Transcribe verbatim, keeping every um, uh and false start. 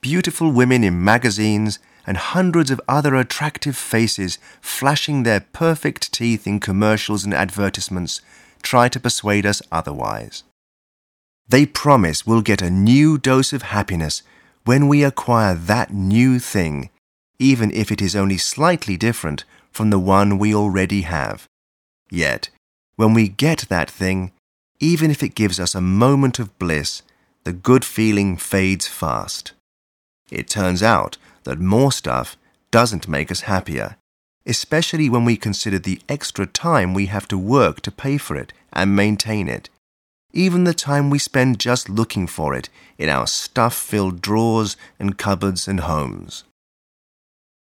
beautiful women in magazines and hundreds of other attractive faces flashing their perfect teeth in commercials and advertisements try to persuade us otherwise. They promise we'll get a new dose of happiness when we acquire that new thing, even if it is only slightly different from the one we already have. Yet, when we get that thing, even if it gives us a moment of bliss, the good feeling fades fast. It turns out that more stuff doesn't make us happier, especially when we consider the extra time we have to work to pay for it and maintain it, even the time we spend just looking for it in our stuff-filled drawers and cupboards and homes.